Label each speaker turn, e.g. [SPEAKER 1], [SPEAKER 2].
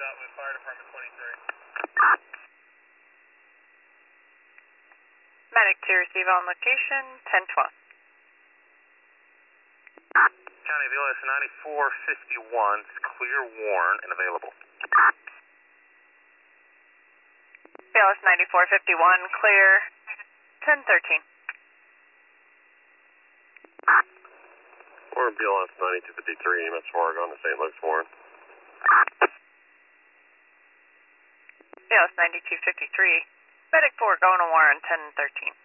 [SPEAKER 1] out with Fire Department 23.
[SPEAKER 2] Medic to receive on location, 1012.
[SPEAKER 1] County VLS 9451, it's clear, worn, and available.
[SPEAKER 2] VLS 9451, clear, 1013.
[SPEAKER 3] Warren BLS 9253, EMS 4 going to St. Luke's, Warren.
[SPEAKER 2] VLS 9253, Medic 4 going to Warren, 1013.